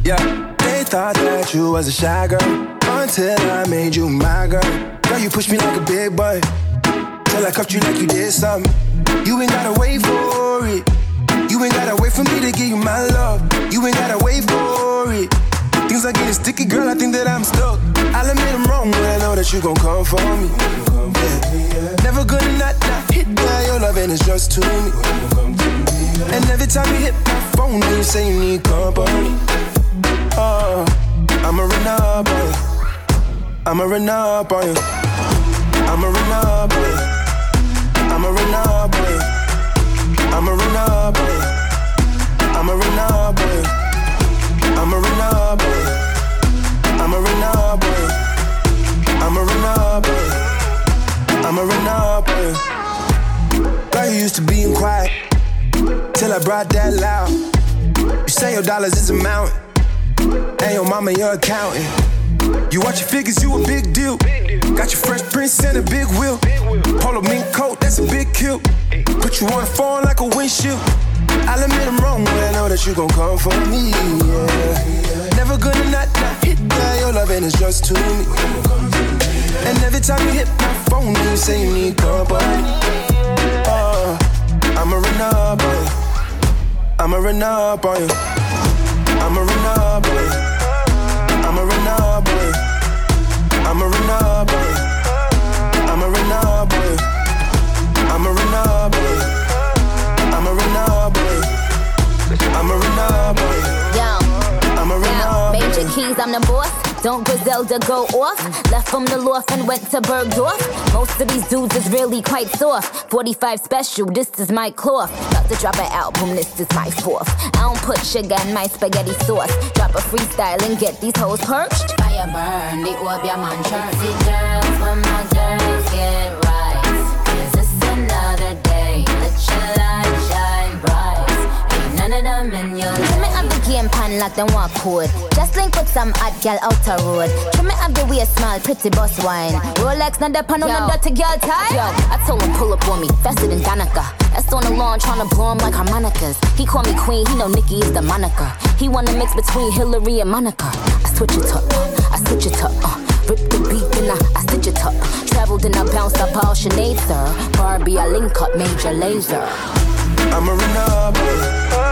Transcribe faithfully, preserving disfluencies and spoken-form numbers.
Yeah, they thought that you was a shy girl until I made you my girl. Girl, you pushed me like a big boy till I cuffed you like you did something. You ain't gotta wait for it. You ain't gotta wait for me to give you my love. You ain't gotta wait for it. Things are getting sticky, girl, I think that I'm stuck. I'll admit I'm wrong, but I know that you gon' come for me. Yeah. Never gonna not, not hit that. Your loving is just to me. And every time you hit my phone, you say you need company. Oh, I'ma run up on you. I'ma run up on you. I'ma run up on you. I'ma run up on you. I'ma run up on you. I'ma run up on you. I'ma run up on you. I'ma run up on you. I'ma run up on you. I'ma run up on you. Girl, you used to being quiet till I brought that loud. You say your dollars is a mountain, and your mama your accountant. You watch your figures, you a big deal. Got your Fresh Prince and a big wheel. Polo mink coat, that's a big kill. Put you on the phone like a windshield. I'll admit I'm wrong, but I know that you gon' come for me, yeah. Never gonna not, not hit that. Your loving is just to me. And every time you hit my phone, you say you need company. Oh, I'ma run up on you. I'ma run up on you. I'ma run up on you. I'ma run up on you. I'ma run up on you. I'ma run up on you. I'ma run up on you. I'ma run up on you. I'ma run up on you. Yo, I'ma run up. Major keys, I'm the boss. Don't Griselda go off? Left from the loft and went to Bergdorf. Most of these dudes is really quite soft. forty-five special, this is my cloth. About to drop an album, this is my fourth. I don't put sugar in my spaghetti sauce. Drop a freestyle and get these hoes perched. Fire burn, the Obeah man church. See girls, when my girls get right. 'Cause it's another day. Let your light shine bright. Ain't none of them in your life. Trim me up the game pan like them walk code. Just link with some hot gal out the road. Trim me up the way smile, pretty boss wine. Rolex, not that pan on the dirty girl tie. Yo, I told him pull up on me, faster than Danica. That's on the lawn tryna blow him like harmonicas. He call me queen, he know Nicki is the moniker. He wanna mix between Hillary and Monica. I switch it up, uh, I switch it up, uh. Rip the beat and I, I stitch it up. Traveled and I bounced up all Sinead, sir. Barbie, I link up Major Lazer. I'ma run up on you.